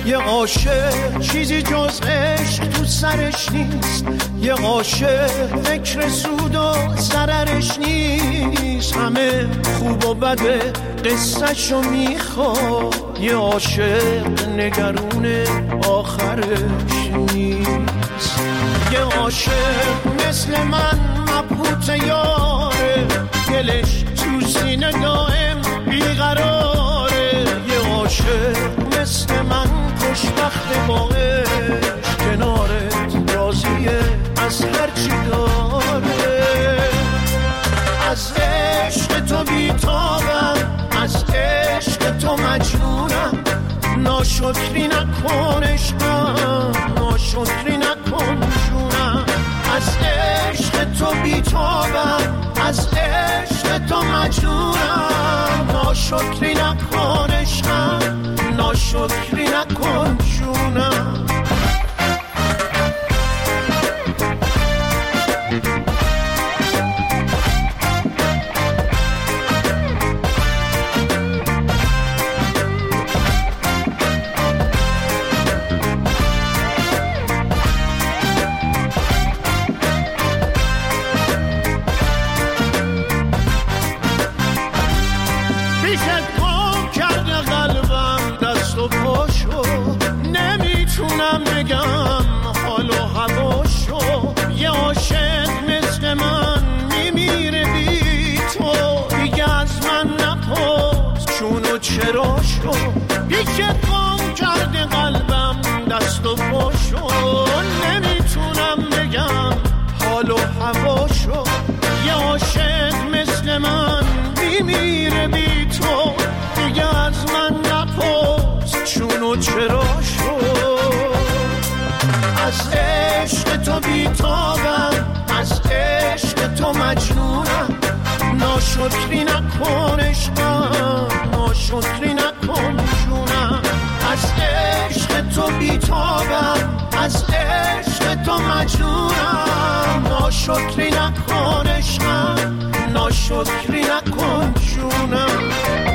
یه عاشق چیزی جز عشق تو سرش نیست، یه عاشق فکر سود و ضررش نیست، همه خوب و بده قصه‌شو میخواد، یه عاشق نگرون آخرش نیست. یه عاشق مثل من مبهوت یاره، دلش تو سینه دائم بیقراره، یه عاشق مثل من خوشبخت با عشق، کنارت راضیه از هرچی داره. از عشق تو بیتابم، از عشق تو مجنونم، ناشکری نکن عشقم، ناشکری نکن جونم. از عشق تو بیتابم، از عشق تو مجنونم، ناشکری نکن عشقم، ناشکری نکن جونم. چرا شو بیشت گم کرده قلبم دست و پاشو، نمیتونم بگم حال و هواشو، یه عاشق مثل من میمیره بی تو، دیگه از من نپرس چون و چرا شو. از عشق تو بیتابم، از عشق تو مجنونم، ناشکری نکن عشقم، ناشکری نکن جونم. از عشق تو بیتابم، از عشق تو مجنونم، ناشکری نکن عشقم، ناشکری نکن جونم.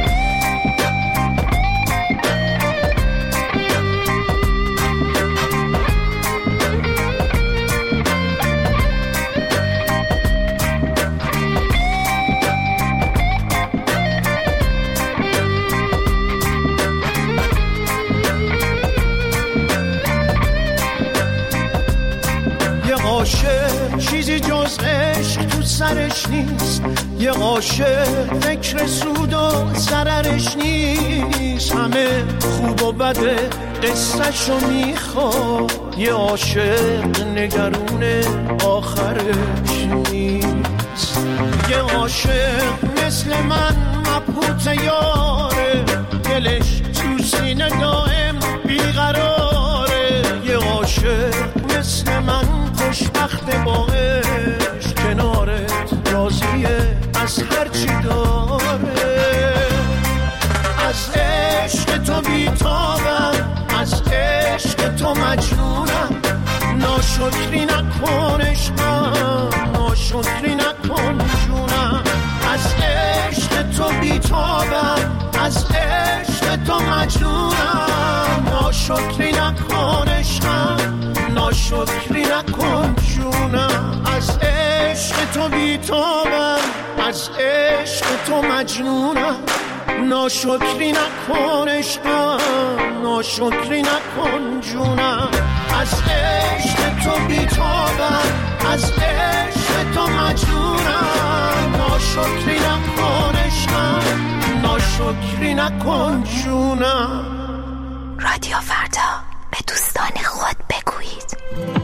چیزی جز عشق تو سرش نیست، یه عاشق فکر سود و ضررش نیست، همه خوب و بده قصه‌شو میخواد، یه عاشق نگرون آخرش نیست. یه عاشق مثل من مبهوت یاره، دلش تو سینه دائم بیقراره، یه عاشق مثل من خوشبخت با عشق، کنارت راضیه از هرچی داره. از عشق تو بیتابم، از عشق تو مجنونم، ناشکری نکن عشقم، ناشکری نکن جونم. از عشق تو بیتابم، از عشق تو مجنونم، ناشکری نکن عشقم، ناشکری نکن جونم. از عشق تو بیتابم، از عشق تو مجنونم، ناشکری نکن عشقم، ناشکری نکن جونم. از عشق تو بیتابم، از عشق تو مجنونم، ناشکری نکن عشقم، ناشکری نکن جونم. رادیو فردا، به دوستان خود بگویید.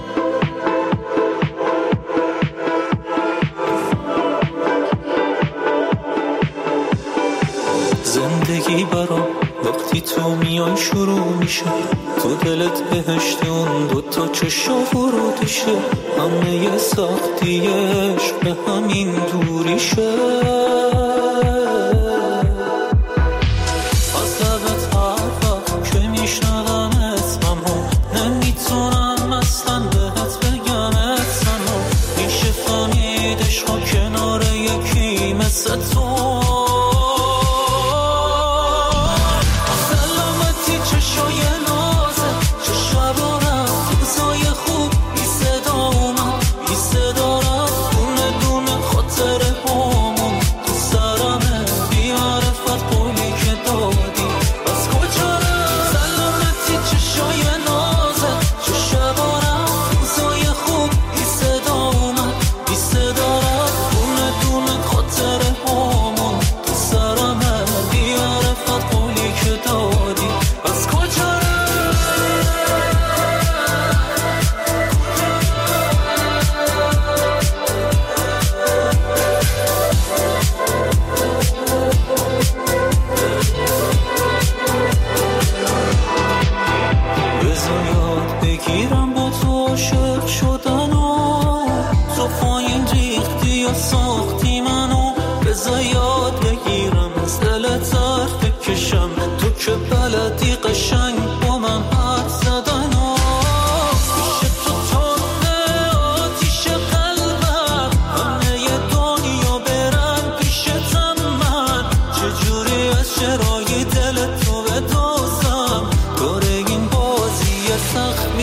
زندگی برام وقتی تو میای شروع میشه، تو دلت بهشت اون دوتا چشم ورودشه، همه سختیش به همین دوریشه. از لبت هر وقت که میشنوم اسممو، نمیتونم اصلا بهت بگم اسممو، میشه فهمید عشقا کنار یکی مثل تو. سلامتی چشای ناز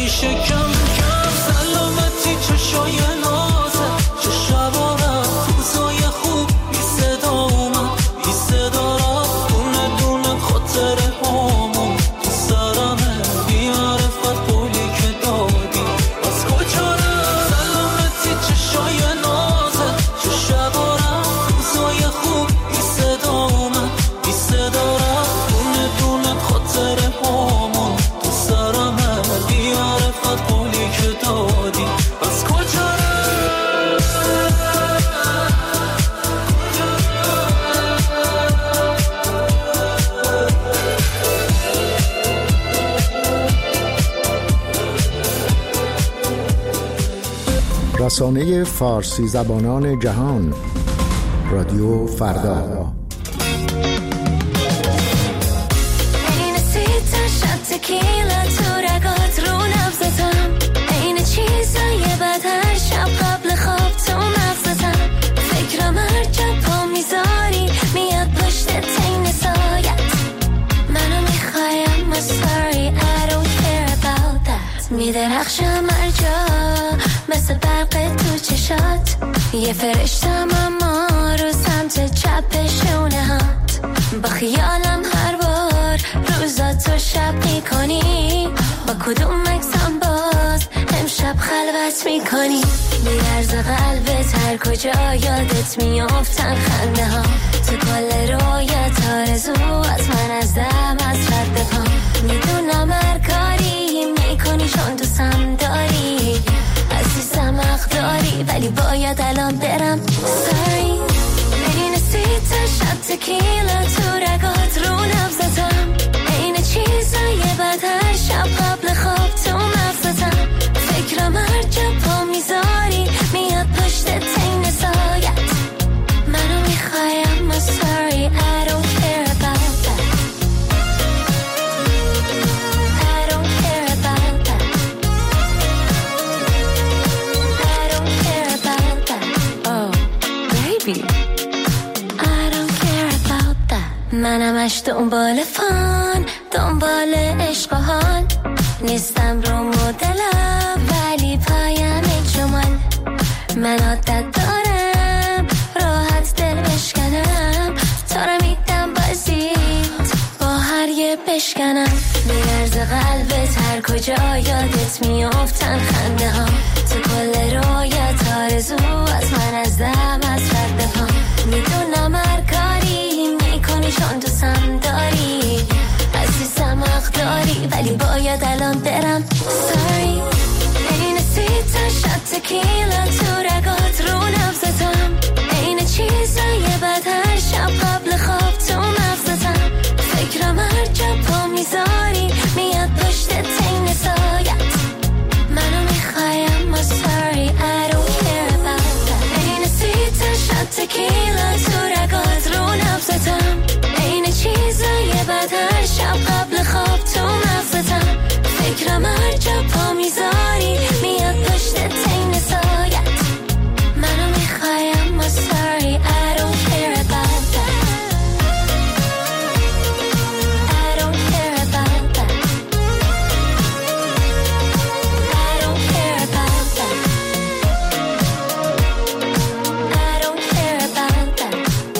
میشه کم کم. سلامتی چشای نازه، چه شبا رفت روزای خوب بی صدا اومد، بی صدا رفت دونه دونه خاطره هامون تو سرمه، بی معرفت قولی که دادی از کجا رفت. سلامتی چشای نازه، چه شبا رفت روزای خوب بی صدا اومد، بی صدا رفت دونه دونه خاطره هامون تو سرمه، بی معرفت قولی که دادی از کجا رفت. رسانه فارسی زبانان جهان، رادیو فردا. این سیتا شب تکیلا تو رگات رو نبزتم، این چیزای بد هر شب قبل خواب تو مغزتم، فکرم هر جب پا میذاری میاد پشت تین سایت، منو میخوایم I'm sorry I don't care about that. میدرخشم هر جا مثل برق تو چشات، یه فرشتم اما رو سمت چپ شونه هات، با خیالم هر بار روزا تو شب میکنی، با کدوم مکسم باز امشب خلوت میکنی، میرز قلبت هر کجا یادت میافتن خنده ها، تو کل رویت آرزو از من از دم از رد پا، میدونم هر کاری میکنی چون دوستم داری، عزیزم حق داری ولی باید الان برم. Sorry این سیتا شب تکیلا تو رگات رو نبزتم، این چیزای بد هر شب قبل خواب تو مغزتم، فکرم هر جا پا میذاری میاد پشت تین سایت، منو میخوایم I'm sorry I don't care about that. I don't care about that. I don't care about that. Oh baby I don't care about that. منمش دنبال فان، دنبال عشق و حال، نیستم رو مدلم ولی پایم جمال، من عادت دارم راحت دل بشکنم، تا رو میدم بازیت با هر یه بشکنم، میرز قلبت هر کجا یادت میافتن خنده ها، تو کل رویت آرزو از من از دم از رد پا، میدونم هر کاری میکنی چون دوستم داری، عزیزم حق داری ولی باید الان برم. Sorry این سیتا شب تکیلا تو رگات رو نبزتم، این چیزای بد هر شب قبل خواب تو مغزتم، فکرم هر جا پا میذاری میاد پشت تین سایت، منو میخوایم I'm sorry I don't care about that. این سیتا شب تکیلا تو رگات رو نبزتم، این چیزای بد هر شب قبل خواب تو مغزتم، فکرم هر جا پا میذاری میاد پشت تین سایت، منو میخوایم I'm sorry I don't care about that. I don't care about that. I don't care about that. I don't care about that.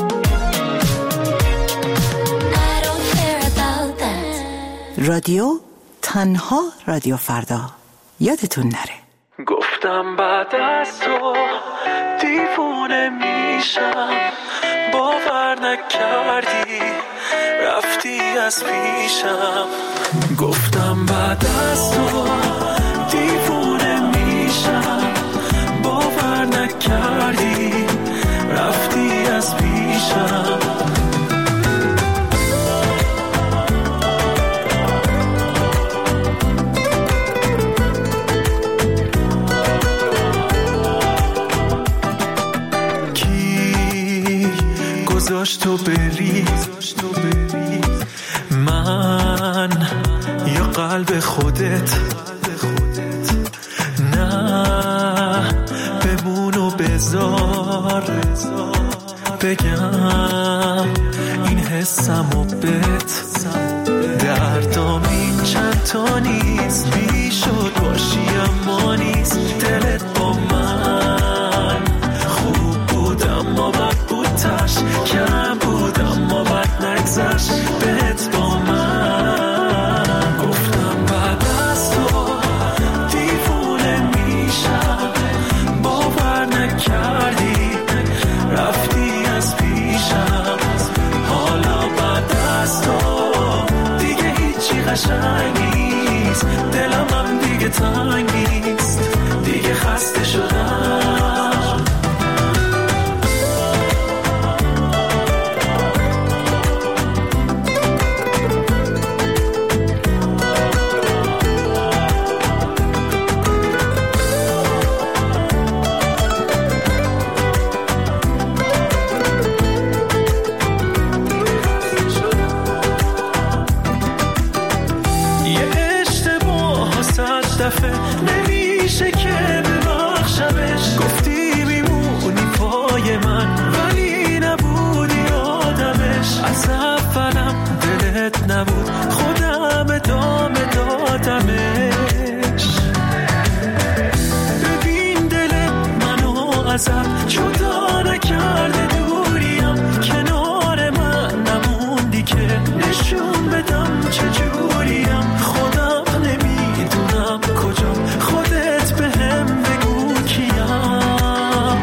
I don't care about that. رادیو تنها رادیو فردا، یادتون نره. گفتم بعد از تو دیوونه میشم، باور نکردی رفتی از پیشم، گفتم بعد از تو دیوونه میشم، باور نکردی رفتی از پیشم. گذاشت تو بری من یا قلب خودت، نه بمون و بذار بگم این حسم و بهت، دردام این چند تو نیست، بی شد باشی اما نیست. دلت با من خوب بود اما بد بود، تش کم بود اما بد نگذشت بهت با من. گفتم بعد از تو دیوونه میشم، باور نکردی رفتی از پیشم. حالا بعد از تو دیگه هیچی قشنگ نیست، دلم هم دیگه تنگ نیست، دیگه خسته شدم. نمیشه که ببخشمش، گفتی میمونی پای من ولی نبودی آدمش. از اولم دلت نبود، خودم ادامه دادمش. ببین دل منو ازم جدا نکرده، دوریم کنار من نموندی که نشون بدم چجوریم. خودم نمیدونم کجا، خودت بهم بگو کیم.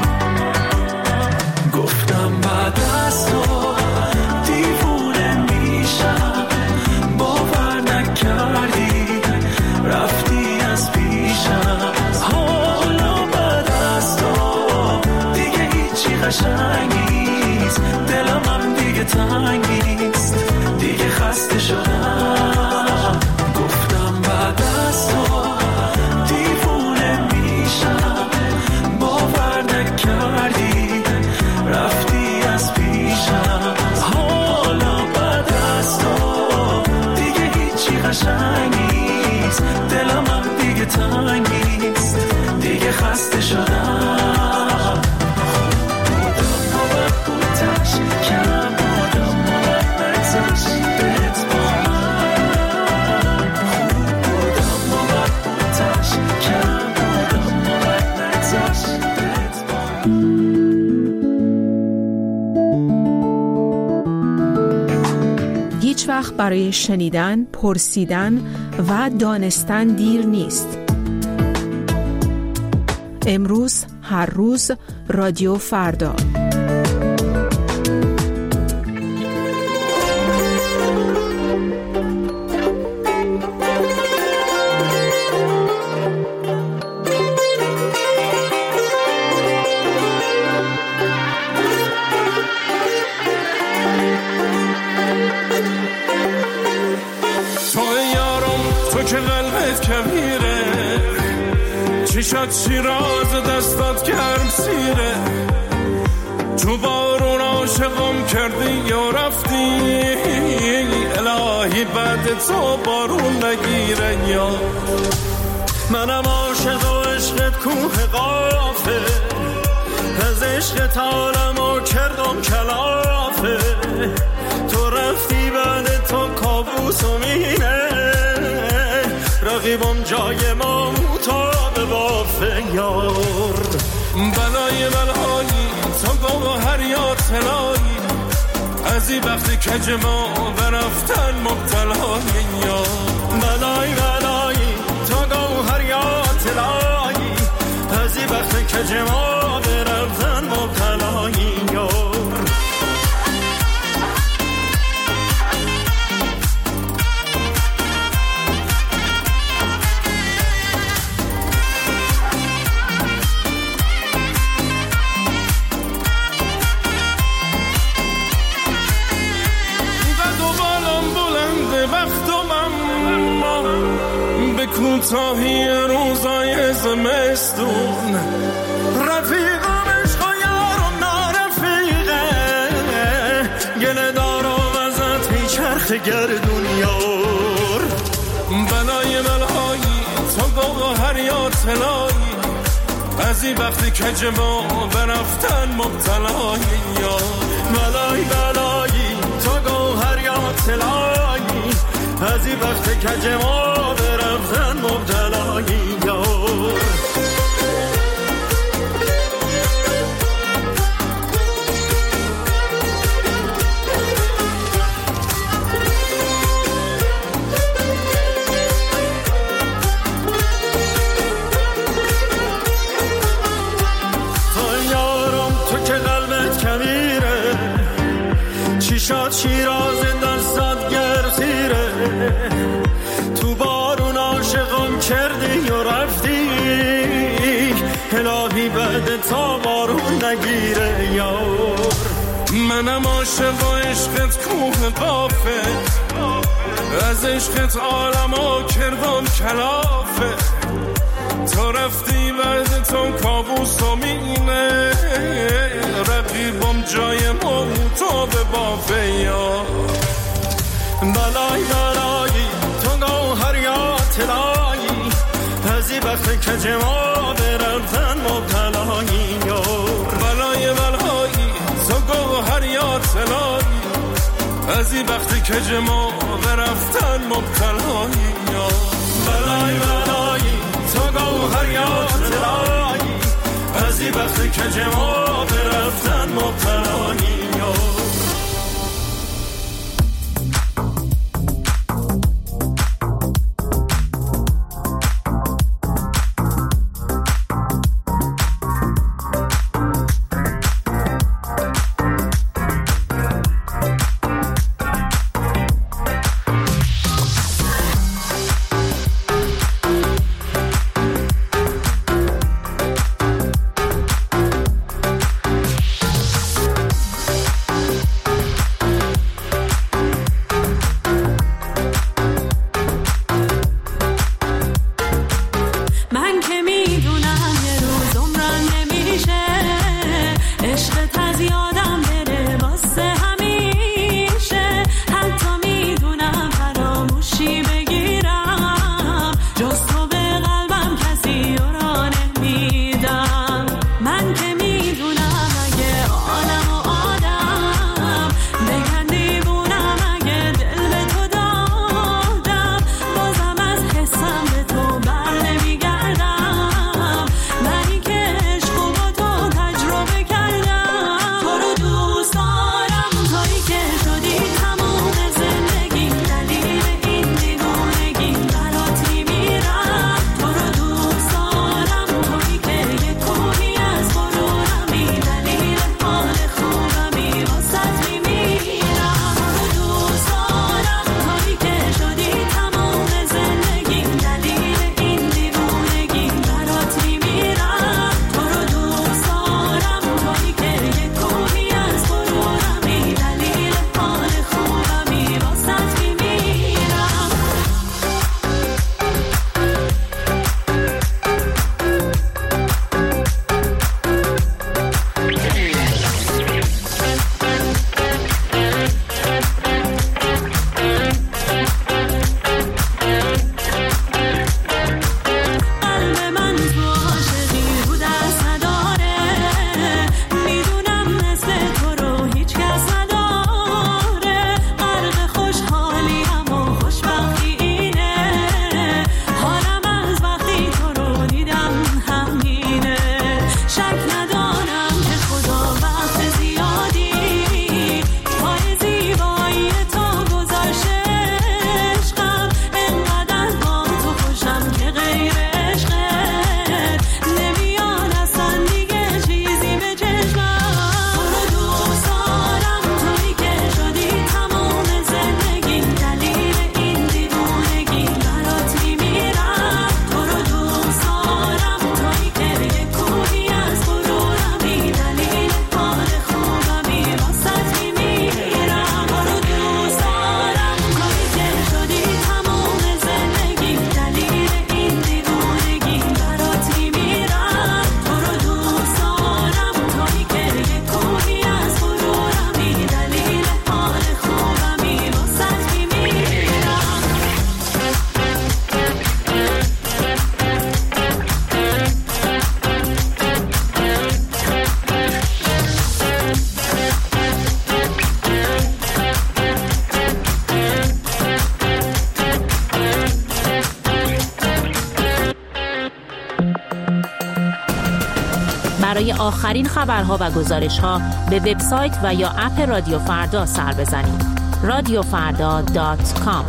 گفتم بعد از تو دیوونه میشم، باور نکردی رفتی از پیشم. حالا بعد از تو دیگه هیچی قشنگ نیست، دلم هم دیگه تنگ نیست، دیگه خسته شدم. گفتم بعد از تو دیوونه میشم، باور نکردی رفتی از پیشم. حالا بعد از تو دیگه هیچی قشنگ نیست، دلم هم دیگه تنگ نیست، دیگه خسته شدم. بودم و بد بودش، کم بودم و بد نگذشت بهت با من. خوب بودم و بد بودش، کم بودم و بد نگذشت بهت با من. هیچ وقت برای شنیدن، پرسیدن و دانستن دیر نیست. امروز، هر روز، رادیو فردا. چشات شیراز دستات گرم سیره، تو بارون عاشقم کردی یا رفتی. الهی بعد تو بارون نگیره یا منم عاشق و عشقت کوه قافه، از عشقت عالمو کردم کلافه. تو رفتی بعد تو کابوس و مینه، رقیبم جای ما مطابه بافه یار. بلای بلایی تو گوهر یا طلایی، از این وقتی کج ما برفتن مبتلای یار. بلای بلایی تو گوهر یا طلایی، از این وقتی کج ما برفتن مبتلای یار. کوتاهی روزای زمستون، رفیقم عشق و یارم نارفیقه، گله دارم ازت میچرخ گردون یار. بلای بلایی تو گوهر یا طلایی، از این وقتی کج ما برفتن مبتلای یار. بلای بلایی تو گوهر یا طلایی، از این وقت کج ما به رفتن مبتلایی یار. شاد شیراز دستات گرسیره تو بارون عاشقم کردی و رفتی الهی بعد تا بارون نگیره یار. منم عاشق و عشقت کوه قافه از عشقت عالمو کردم کلافه تو رفتی بعد تو کابوس و مینه رقیبم جای موتاب بافه یا بلای بلایی تو گوهر یا طلایی از این وقت کج ما به رفتن مبتلایی یا بلای بلایی تو گوهر یا طلایی از این وقت کج ما به رفتن مبتلایی یا بلای بلایی تو گوهر یا طلایی از این وقت کج ما به رفتن مبتلایی یا برای آخرین خبرها و گزارش‌ها به وبسایت و یا اپ رادیو فردا سر بزنید. radiofarda.com.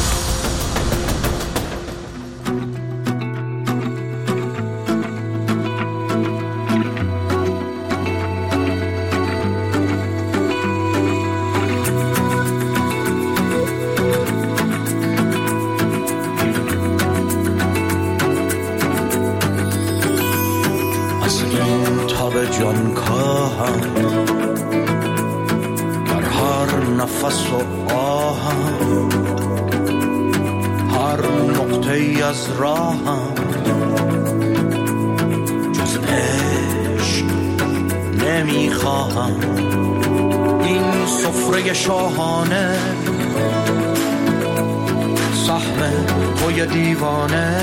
جان کاهم در هر نفس و آهم، هر نقطه ای از راهم، جز عشق نمیخواهم. این سفره شاهانه سهم توی دیوانه،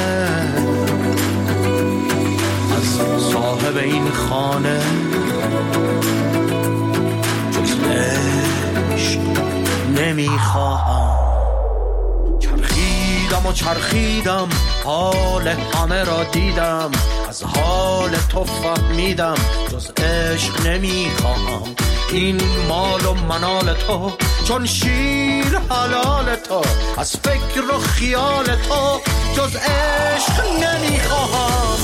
صاحب این خانه جز عشق نمیخواهم. چرخیدم و چرخیدم، حال همه را دیدم، از حال تو فهمیدم جز عشق نمیخواهم. این مال و منال تو چون شیر حلال تو، از فکر و خیال تو جز عشق نمیخواهم.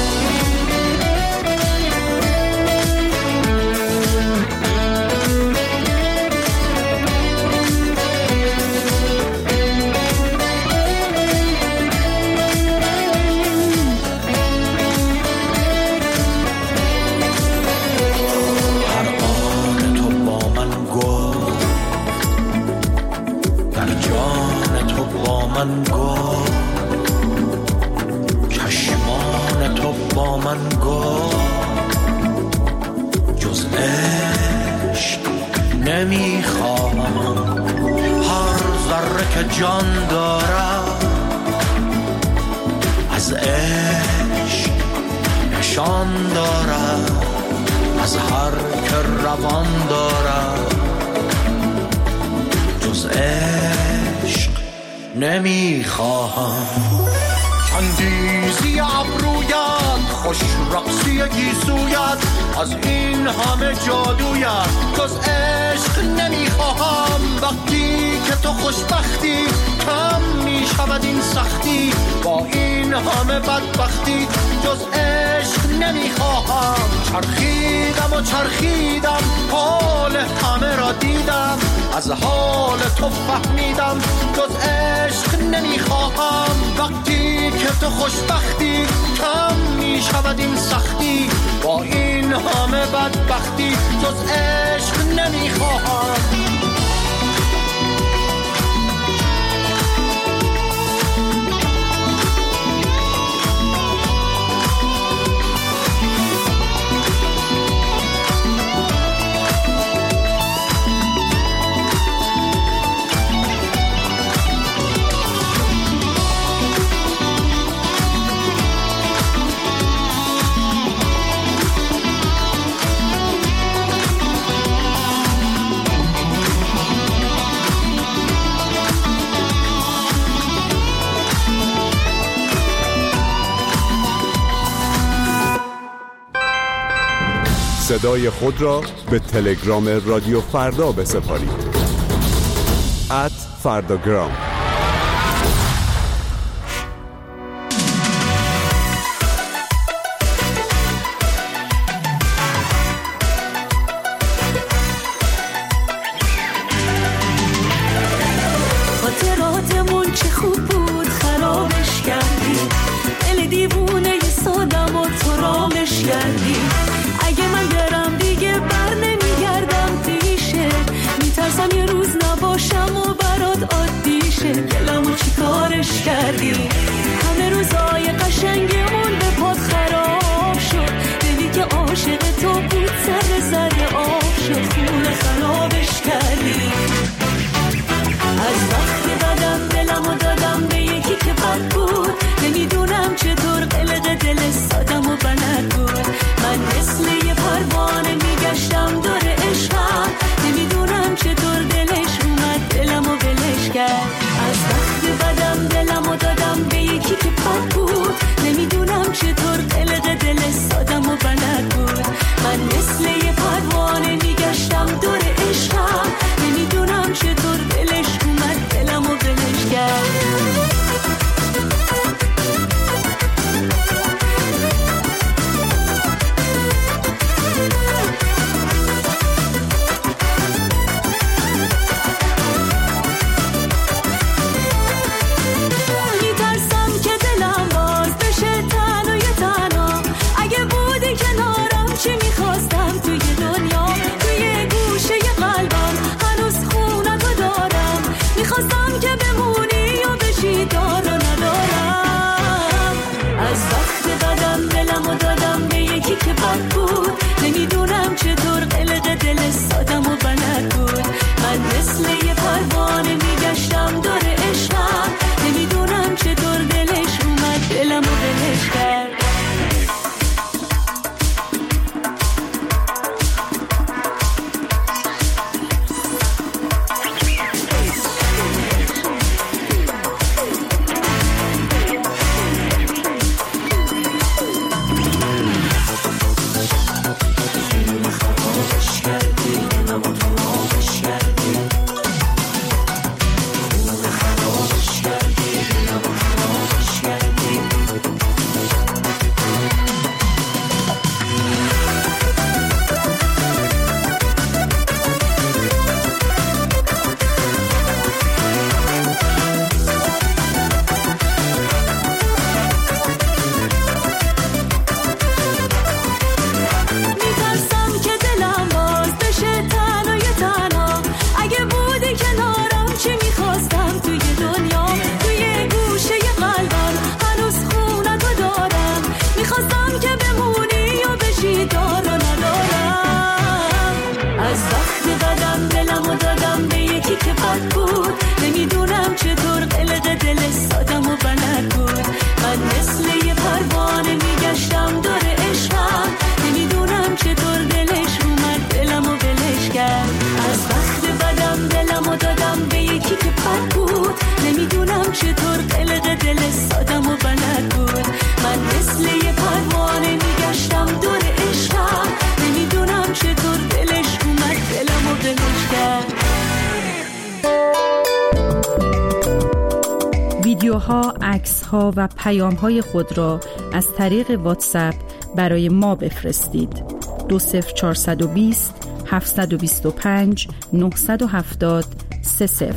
من گفت چشمان تو با من گفت جز عشق نمیخواهم. هر ذره که جان دارم از عشق نشان دارم، از هر که روان دارم جز عشق نمیخواهم. چندیزی ابرویت، خوش رقصی گیسویت، از این همه جادویت جز عشق نمیخواهم. وقتی که تو خوشبختی کم میشود این سختی، با این همه بدبختی جز عشق نمیخواهم. چرخیدم و چرخیدم، حال همه را دیدم، از حال تو فهمیدم جز عشق نمیخواهم. وقتی که تو خوشبختی کم میشود این سختی، با این همه بدبختی جز عشق نمیخواهم. صدای خود را به تلگرام رادیو فردا بسپارید. @فرداگرام. خاطراتمون چه خوب بود خرابش کردی، دل دیوونه سادم و تو رامش کردی. اگه من برم دیگه بر نمیگردم پیشه، میترسم یه روز نباشم و برات عادی شه. ویدیوها، عکس‌ها و پیام‌های خود را از طریق واتساپ برای ما بفرستید. 20420 725 970 30.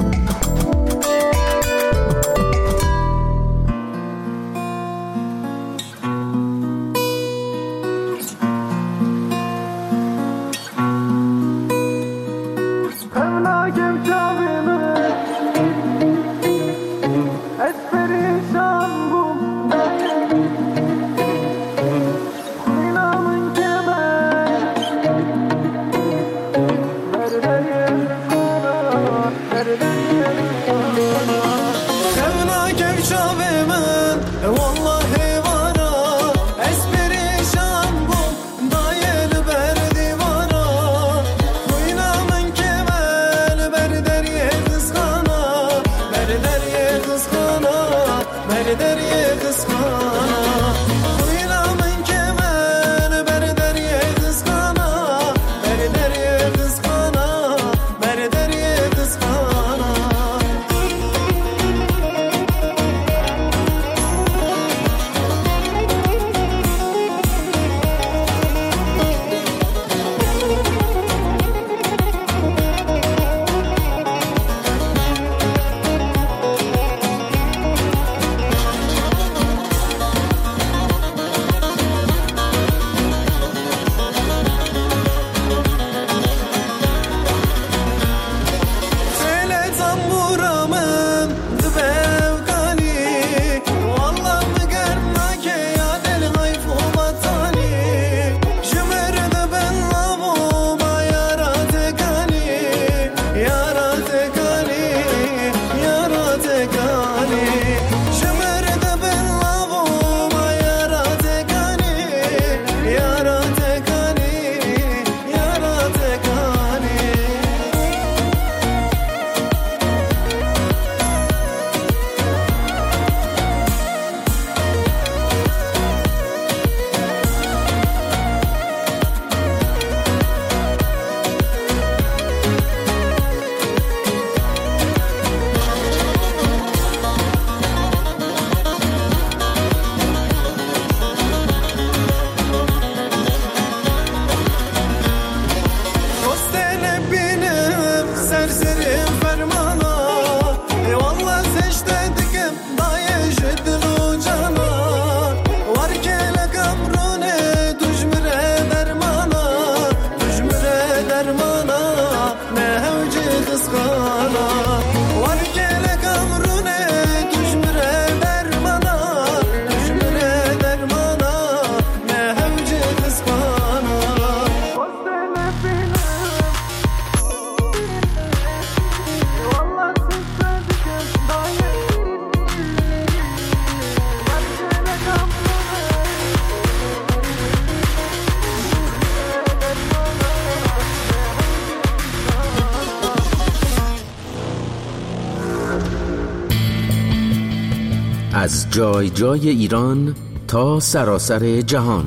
از جای جای ایران تا سراسر جهان،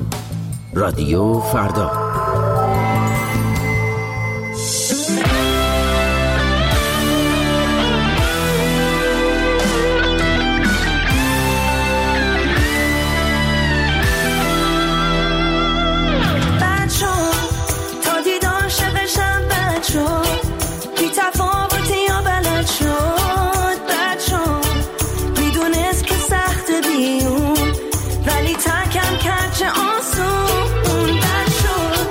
رادیو فردا. ولی تکم کرد چه آسون بد شد.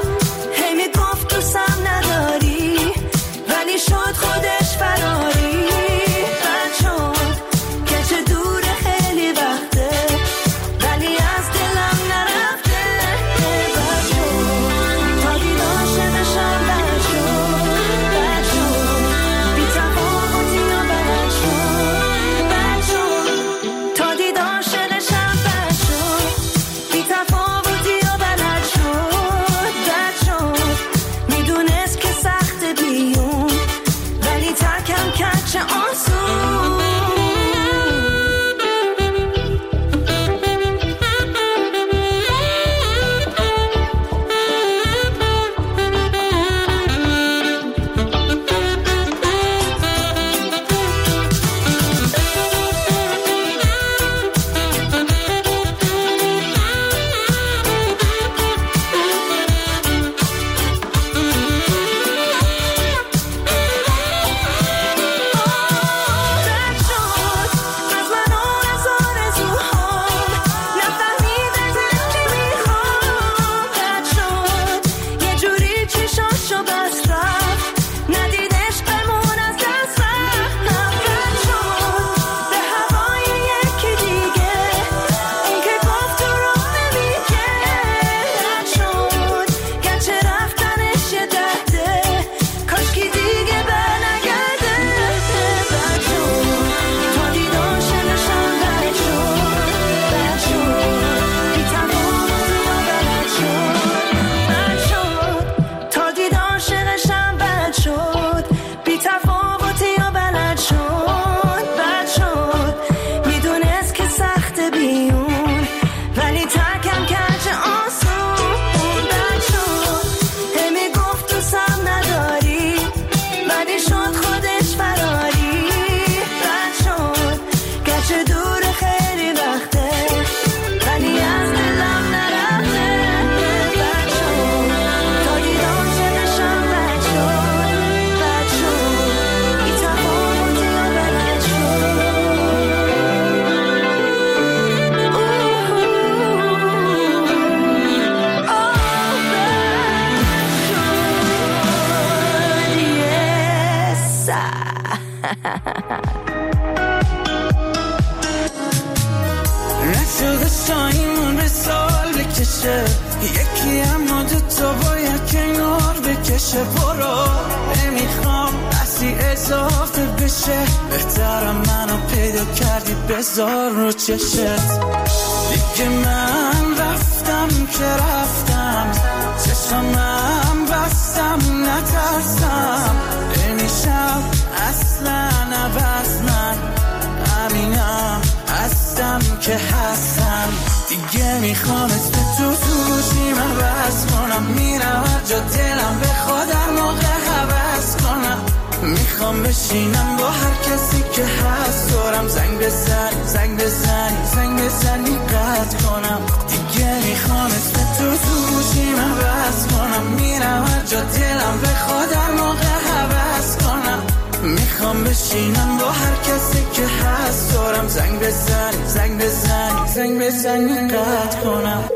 پادشاهیمون به سال بکشه، یکی اما دوتا باید کنار بکشه. برو نمیخوام اصلی اضافه بشه، بهترم منو پیدا کردی بذار رو چشت. دیگه من رفتم که رفتم، چشمم بستم نترسم، نمیشم اصلا عوض، من همینم هستم که هستم. دیگه میخوام اسم تو گوشیم عوض کنم، میرم هر جا دلم بخواد هر موقع حوض کنم. میخوام بشینم با هر کسی که هست دورم، زنگ بزنی زنگ بزنی زنگ بزنی قطع کنم. دیگه میخوام اسم تو گوشیم عوض کنم، میرم هر جا دلم بخواد هر موقع حوض کنم. میخوام بشینم با هر کسی که هست دورم، زنگ بزنی زنگ بزنی زنگ بزنی قطع کنم.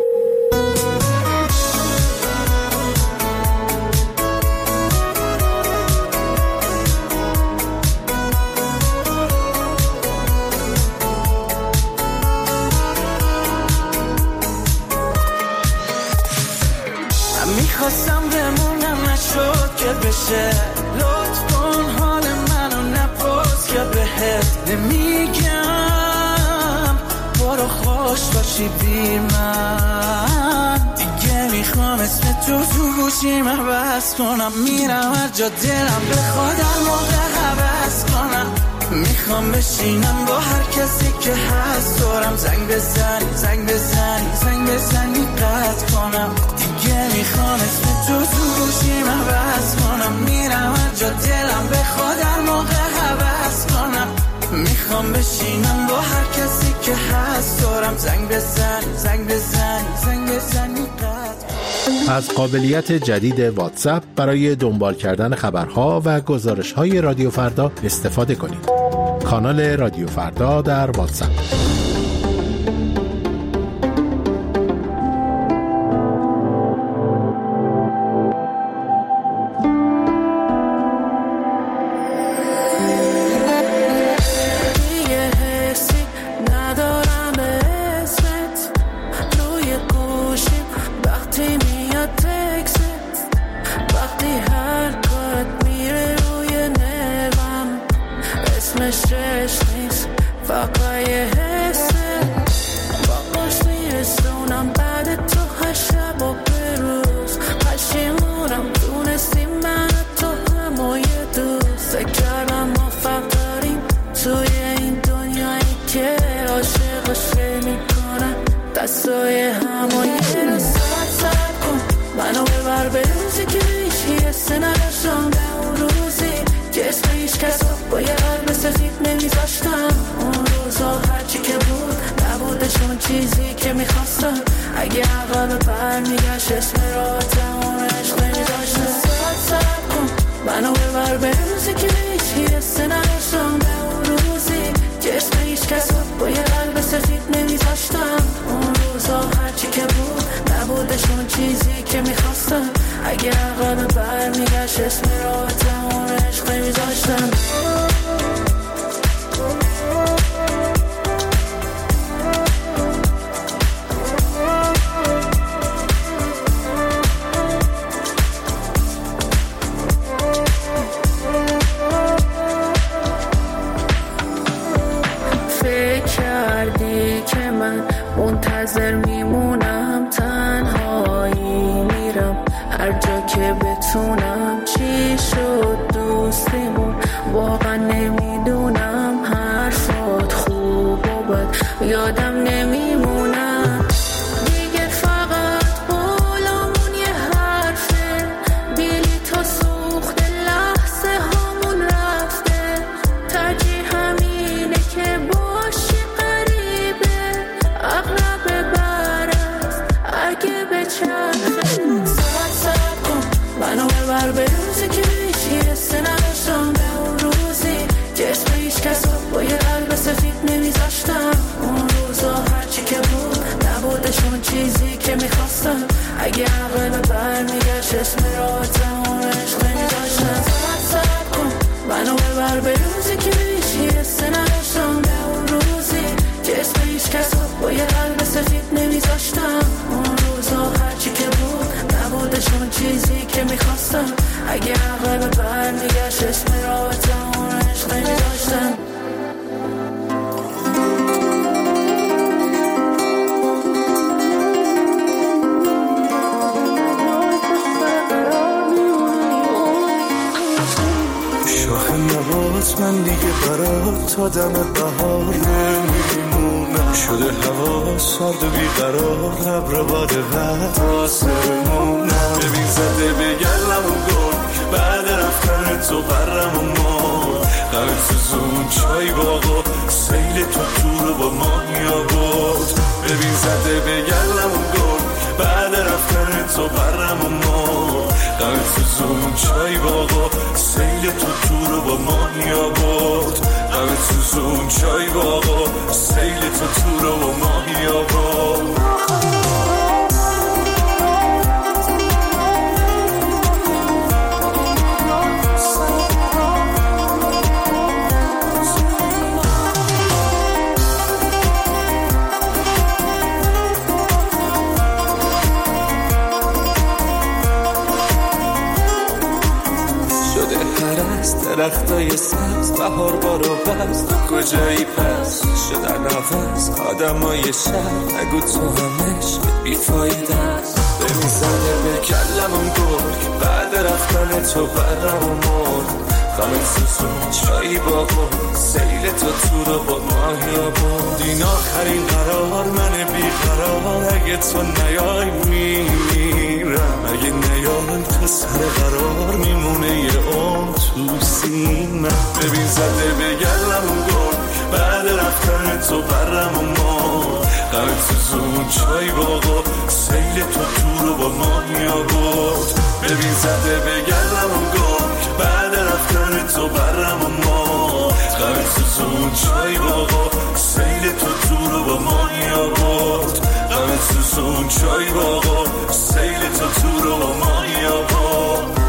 میخواستم بمونم نشد که بشه، لطف کن حال منو نپرس که بهت نمیگم، برو خوش باشی بی من. دیگه میخوام اسم تو گوشیم عوض کنم، میرم هر جا دلم بخواد هر موقع حوض کنم. میخوام بشینم با هر کسی که هست دورم، زنگ بزنی زنگ بزنی زنگ بزنی قطع کنم. دیگه میخوام اسم تو گوشیم عوض کنم، میرم هر جا دلم بخواد هر موقع حوض کنم. میخوام بشینم با هر کسی که هست دورم، زنگ بزنی زنگ بزنی زنگ بزنی قطع. از قابلیت جدید واتساپ برای دنبال کردن خبرها و گزارش‌های رادیو فردا استفاده کنید. کانال رادیو فردا در واتساپ. منتظر میمونم، تنهایی میرم هر جا که بتونم. چی شد دوستیمون واقعا نمیدونم، حرفات خوب و بد یادم نمیمونم. دیگه فقط بالامون یه حرفه، بیلی تا سوخت لحظه هامون رفته. ترجیح همینه که باشی قریبه، اغلب برست اگه بچرخه. ساعت کن منو ببر به روزی که هیچی حسه نداشتم، به اون روزی که اسم هیچ کس رو با یه قلب سفید نمیذاشتم. اون روزا هرچی که بود نبودشون چیزی که میخواستم. اگه عقل برمیگشت اسم راحتم اون عشق نمیذاشتم. ساعت کن منو ببر به روزی که هیچی حسه نداشتم، به اون روزی که اسم هیچ کس رو با یه روی قلب سفید نمیذاشتم. اون روزا هرچی که بود نبودشون چیزی که میخواستم. اگه عقب برمیگشت اسم رابطه اون عشق نمیذاشتم. من دیگه برات تا دم بهار نمیمونم. شده هوا سرد و بیقرار، ابر باد بعد آسمونم. ببین زده بگلم و گل بعد رفتن تو برم و مار. غم سوزون چای باغا سیل تو رو با ماهیا بود. ببین زده بگلم و گل بعد رفتن تو برم و مار. غم سوزون چای باغا سیل تو رو با ماهیا بود. غم سوزون چای باغا سیل تو رو با ماهیا بود. درختای سبز بهار بارو بست. کجایی پس شدن نفس آدمای شهر. نگو تو همش بیفایده است. ببین زده به کلمم گرگ بعد رفتن تو برم و مرد. غم سوزون چایی باغا سیل تو رو با ماهیا بود. این آخرین قرار من بیقرار. اگه تو نیای میمیرم. اگه نیای تا سر قرار میمونه یه عمر تو سینم. ببین زده بگلم گل بعد رفتن تو برم و مار. غم سوزون چای باغا سیل تو رو با ماهیا بود. ببین زده بگلم گل بعد رفتن تو برم و مار. غم سوزون چای باغا سیل تو رو با ماهیا بود. غم سوزون چای باغا سیل تو رو با ماهیا بود.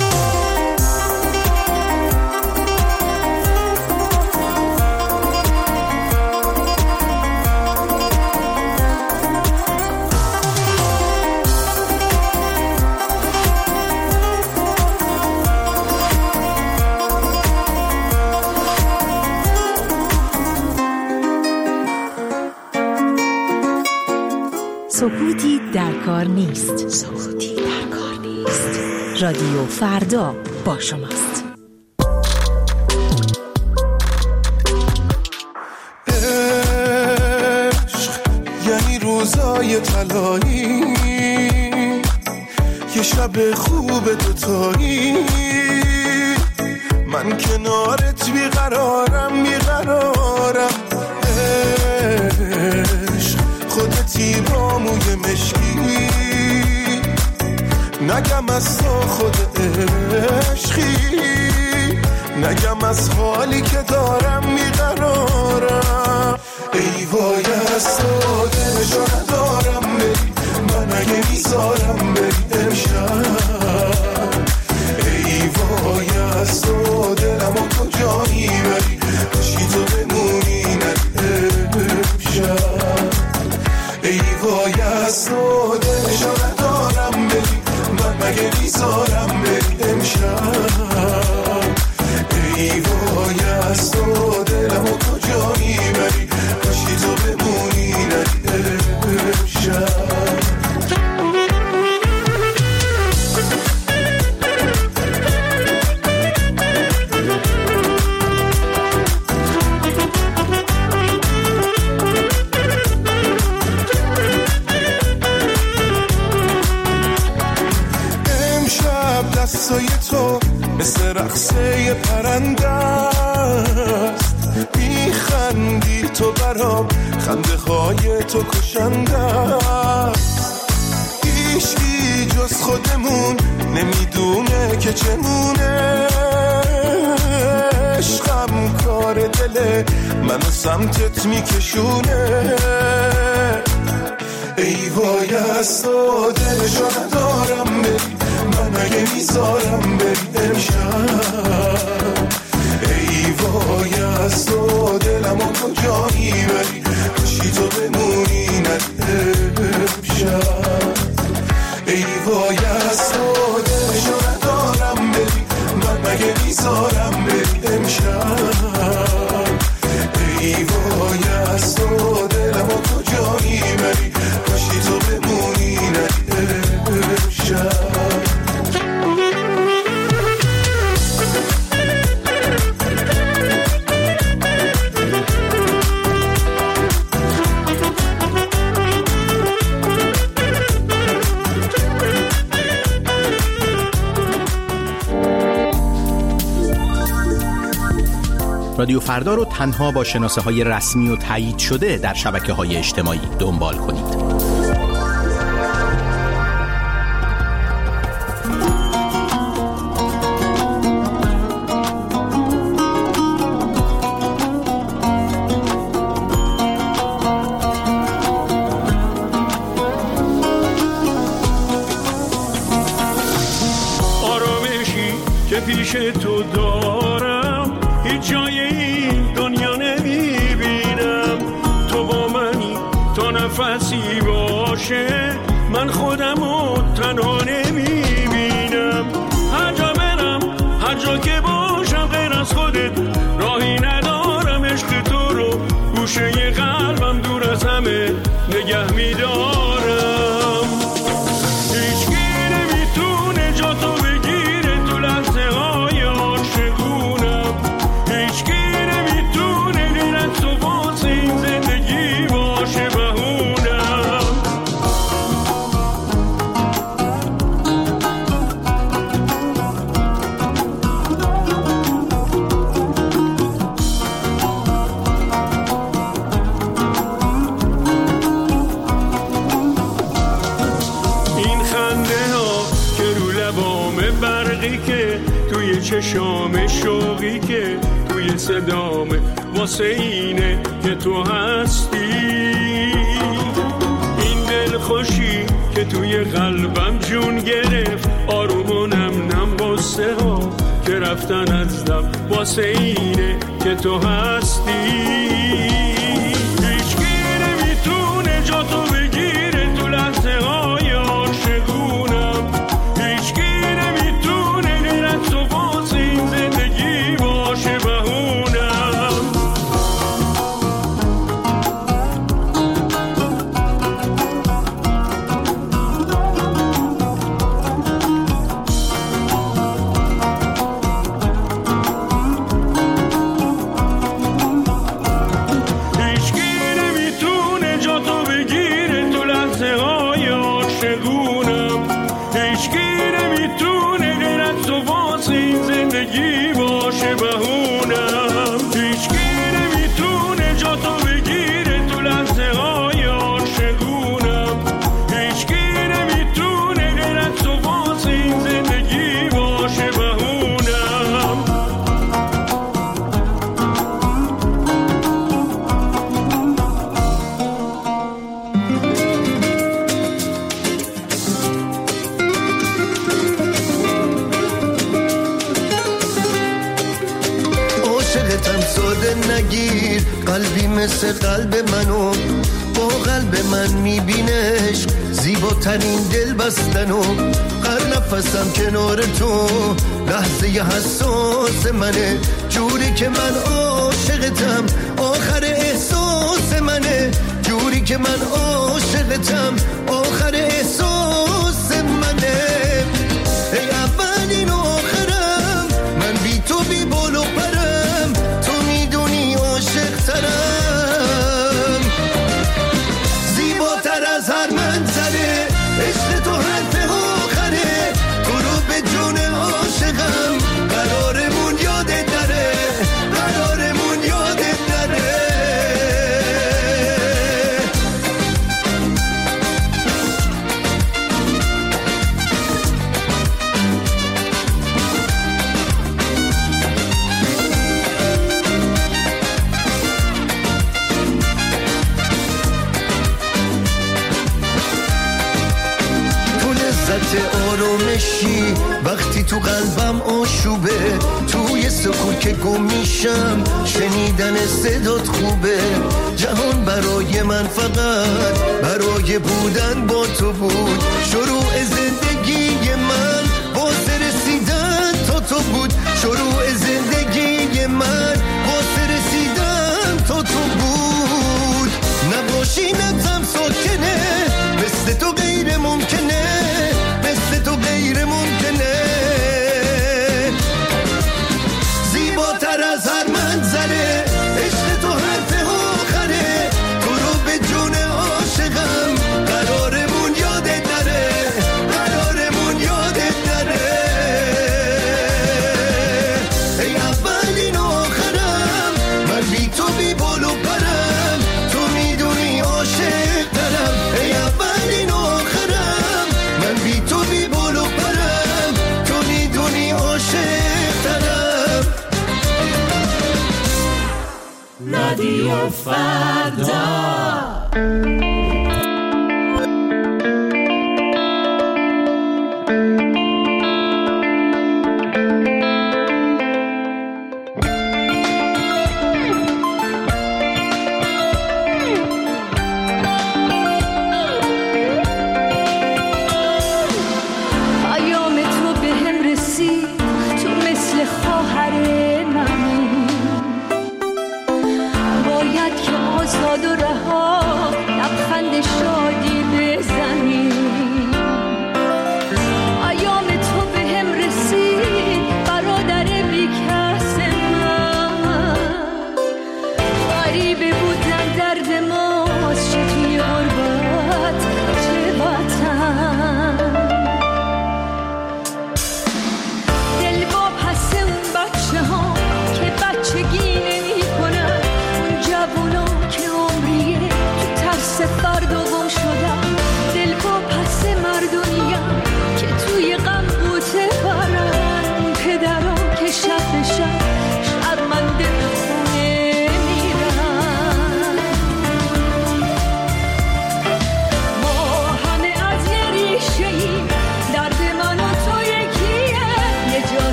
سکوتی در کار نیست. سکوتی در کار نیست. رادیو فردا با شماست. عشق یعنی روزای طلایی، یه شب خوب دوتایی. من کنارت بیقرارم بیقرارم. عشق خودتی با موی مشکی، نگم از تو خود عشقی، نگم از حالی که دارم بیقرارم. ای وای از تو دلشو ندارم بری، من اگه میذارم بری امشب. ای وای از تو دلمو کجا میبری، کاشی تو بمونی نده امشب. ای وای از تو دلشو ندارم بری، من مگه میذارم بری امشب. ای وای از تو دلمو کجا میبری، کاشی تو بمونی نده امشب. دستای تو مثل رقصه پرنده است، میخندی تو برام، خنده های تو کشنده است. هیچکی جز خودمون نمیدونه که چمونه، عشقم کار دله منو سمتت میکشونه. ای وای از تو دلشو ندارم بری، من اگه میذارم بری امشب. ای وای از تو دلمو کجا میبری، کاشی تو بمونی رادیو فردا رو تنها با شناسه‌های رسمی و تایید شده در شبکه‌های اجتماعی دنبال کنید. پیش تو دارم هیچ جای این دنیا نمیبینم، تو با منی تا نفسی باشه من خودمو تنها نمیبینم. هر جا برم هر جا که باشم غیر از خودت راهی ندارم، عشق تو رو گوشه قلبم دور از همه نگه میدارم. هیچکی نمیتونه جا تو بگیره تو لحظه های عاشقونم، هیچکی نمیتونه غیر از تو واسه این زندگی باشه بهونم. این خنده ها که رو لبامه برقی که توی چشام شوقی که توی صدامه واسه اینه که تو هستی. این دل خوشی که توی قلبم جون گرفت آروم و نم نم واسه ها که رفتن از دم واسه اینه که تو هستی. هیچکی نمیتونه جا تو بگیره تو لحظه های عاشقونم، هیچکی نمیتونه غیر از تو واسه این زندگی باشه بهونم. هیچکی نمیتونه جا تو بگیره تو لحظه های عاشقونم، هیچکی نمیتونه غیر از تو واسه این زندگی باشه بهونم. هیچکی نمیتونه جا تو بگیره تو لحظه های عاشقونم، هیچکی نمیتونه غیر از تو واسه این زندگی باشه بهونم. عاشقتم ساده نگیر قلبی مثل قلب منو، با قلب من میبینش زیباترین دل بستنو. هر نفسم کنار تو لحظه حساس منه، جوری که من عاشقتم آخر احساس منه، جوری که من عاشقتم آخر احساس منه. ای اولین و آخرم من بی تو بی بال و پرم، تو میدونی عاشق ترم، زیباتر از هر منظره عشق تو حرف آخره، تو رو به جون عاشقم قرارمون یادت نره، قرارمون یادت نره. آرامشی وقتی تو قلبم آشوبه، توی سکوت که گم میشم شنیدن صدات خوبه. جهان برای من فقط برای بودن با تو بود، شروع زندگی من واسه رسیدن تا تو بود، شروع زندگی من واسه رسیدن تا تو بود. نباشی نبزم ساکنه مثل تو غیر ممکنه، مثل تو غیر ممکنه، زیباتر از هر منظره عشق تو حرف آخره، تو رو به جون عاشقم قرارمون یادت نره، قرارمون یادت نره. ای اول فردا. شاد و رها لبخند شاد